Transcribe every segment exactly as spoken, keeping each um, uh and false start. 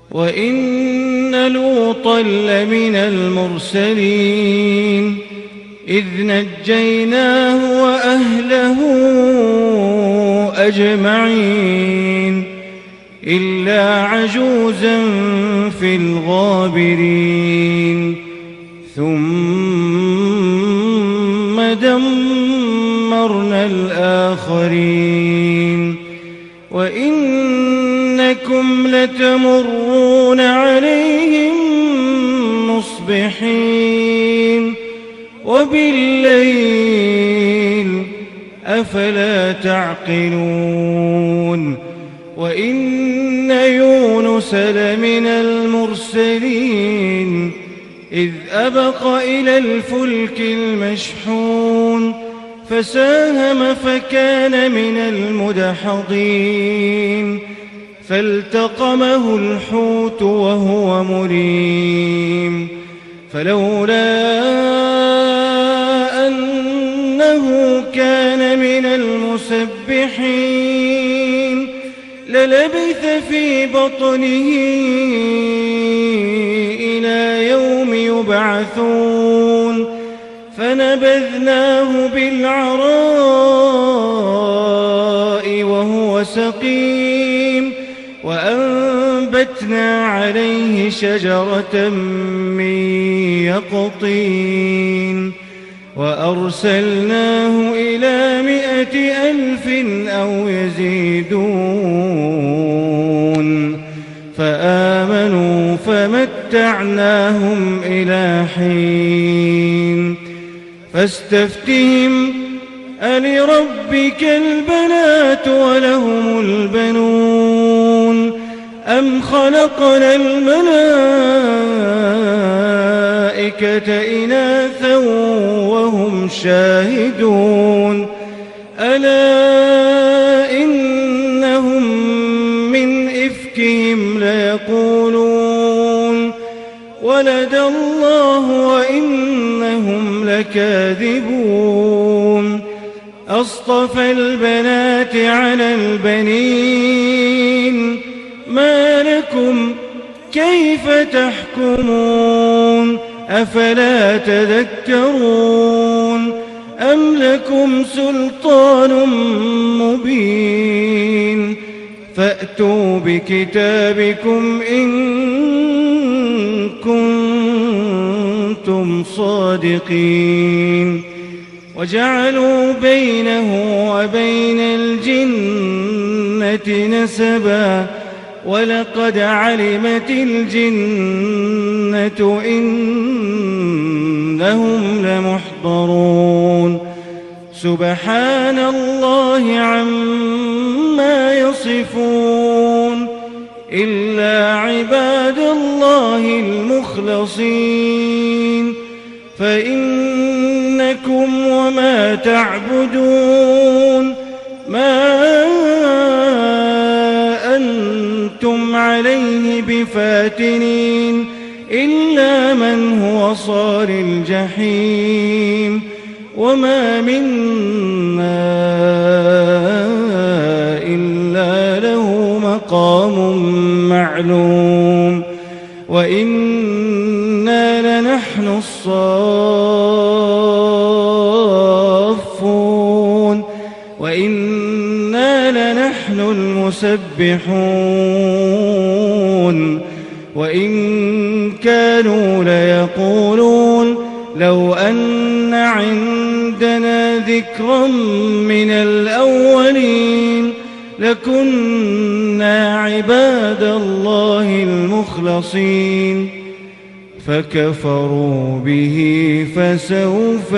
وإن لوطا لمن المرسلين إذ نجيناه وأهله أجمعين إلا عجوزا في الغابرين ثم دمرنا الآخرين وإنكم لتمرون عليهم مصبحين وبالليل أفلا تعقلون وإن يونس لمن المرسلين إذ أبق إلى الفلك المشحون فساهم فكان من المدحضين فالتقمه الحوت وهو مليم فلولا أنه كان من المسبحين للبث في بطنه إلى يوم يبعثون فنبذناه بالعراء وهو سقيم وأنبتنا عليه شجرة من يقطين وأرسلناه إلى مائة ألف أو يزيدون فآمنوا فمتعناهم إلى حين فاستفتهم ألربك البنات ولهم البنون أم خلقنا الملائكة إناثا وهم شاهدون ألا إنهم من إفكهم ليقولون ولد الله وإنهم لكاذبون أصطفى البنات على البنين ما لكم كيف تحكمون أفلا تذكرون أم لكم سلطان مبين فأتوا بكتابكم إن كنتم صادقين وجعلوا بينه وبين الجنة نسبا ولقد علمت الجنة إنهم لمحضرون سبحان الله عما يصفون إلا عباد الله المخلصين فإنكم وما تعبدون ما أنتم عليه بفاتنين إلا من هو صال الجحيم وما منا إلا له مقام معلوم وإنا لنحن الصافون وإنا لنحن المسبحون وإن كانوا ليقولون لو أن عندنا ذكرا من الأولين لكنا عباد الله المخلصين فكفروا به فسوف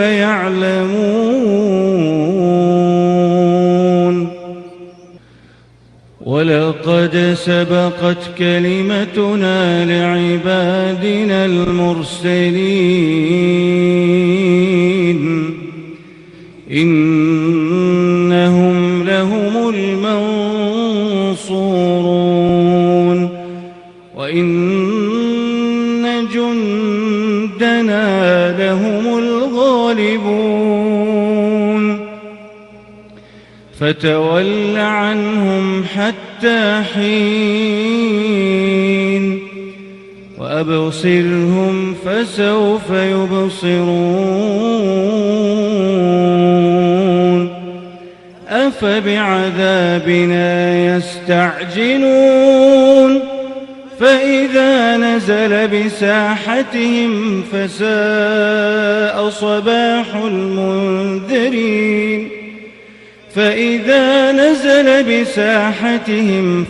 يعلمون ولقد سبقت كلمتنا لعبادنا المرسلين إنهم لهم المنصورون وإن جندنا لهم الغالبون فتول عنهم حتى حين وأبصرهم فسوف يبصرون أفبعذابنا يستعجلون فإذا نزل بساحتهم فساء صباح المنذرين فإذا نزل بساحتهم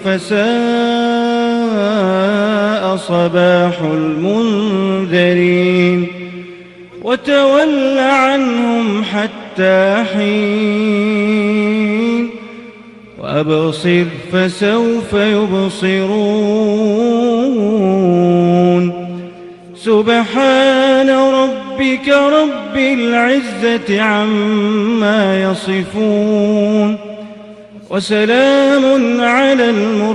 فساء صباح المنذرين وتول عنهم حتى حين وأبصر فسوف يبصرون سبحان ربك رب العزة عما يصفون وسلام على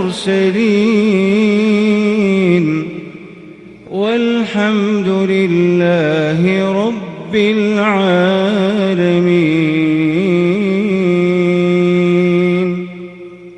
المرسلين والحمد لله رب العالمين.